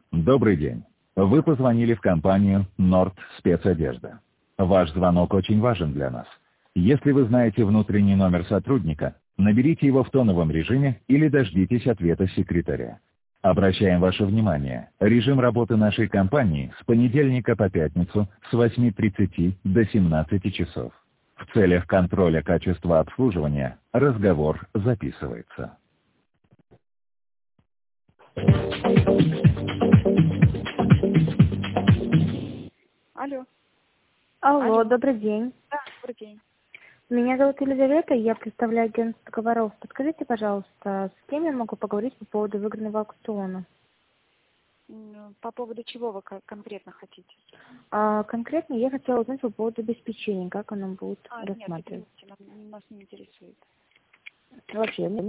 Добрый день. Вы позвонили в компанию Nord Спецодежда. Ваш звонок очень важен для нас. Если вы знаете внутренний номер сотрудника, наберите его в тоновом режиме или дождитесь ответа секретаря. Обращаем ваше внимание, режим работы нашей компании с понедельника по пятницу с 8:30 до 17 часов. В целях контроля качества обслуживания разговор записывается. Алло. Алло, Алло. добрый день. Да, добрый день. Меня зовут Елизавета, я представляю агентство договоров. Подскажите, пожалуйста, с кем я могу поговорить по поводу выигранного аукциона? По поводу чего вы конкретно хотите? Конкретно я хотела узнать по поводу обеспечения, как оно будет Нет, рассматриваться. извините, нас не интересует. Вообще,